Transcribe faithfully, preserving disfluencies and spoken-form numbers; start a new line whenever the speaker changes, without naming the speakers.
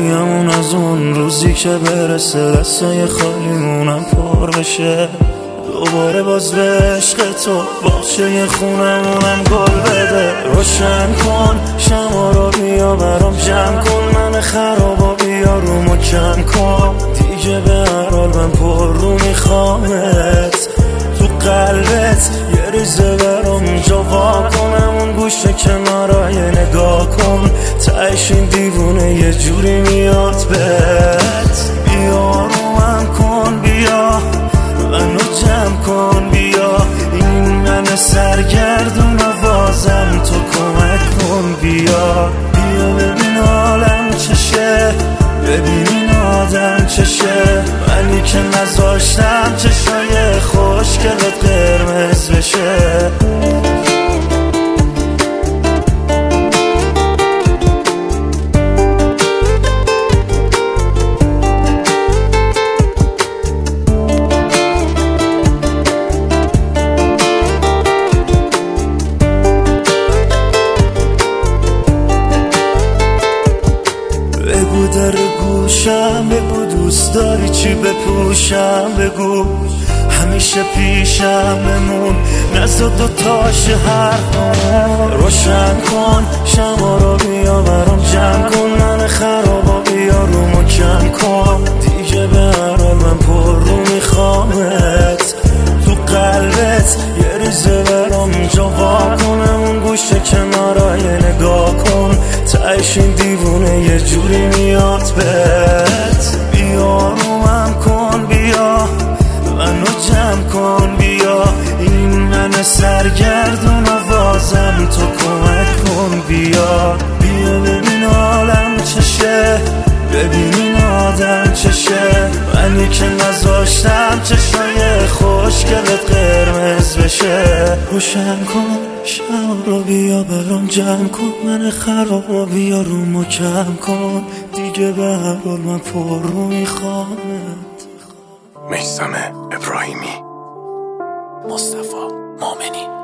خالیمون از اون روزی که برسه دستای خالیمونم پر بشه. دوباره باز به عشق تو باغچه خونمونم گل بده. روشن کن شما رو بیا برام جمع کن، من خرابا بیا رومو کم کن. دیگه به هر حال من پر رو میخوامت، تو قلبت یه ریزه برام اونجا وا کنم. اون گوشه کنارای نگاه کن، تهش این دیوونه یه جوری میاد بهت. بیا رومم کن، بیا منو جمع کن، بیا این من سرگردون و بازم تو کمک کن. بیا بیا ببین حالم چشه، ببین این آدم چشه، منی که نذاشتم چشای خوشگلت قرمز بشه. بگو در گوشم، بگو دوست داری چی بپوشم، بگو همیشه پیشم بمون، نزد دوتاش حرفم. روشن کن شما رو بیا برام جمع کن، من خرابا بیا رومو کم کن. دیگه به هر حال من پر رو میخوامت، تو قلبت یه ریزه برام اونجا وا کنم. اون گوشه کنارای نگاه کن، تهش این دیوونه یه جوری میاد بهت. بیا رومم کن، بیا منو جمع کن، بیا این من سرگردون و بازم تو کمک کن. بیا بیا ببین حالم چشه، ببین این آدم چشه، منی که نذاشتم چشای خوشگلت قرمز بشه. روشن کن شب رو بیا برام جمع کن، من خرابا بیا رومو کم کن. دیگه به هر حال من پر رو میخوامت.
میثم ابراهیمی، مصطفی مومنی.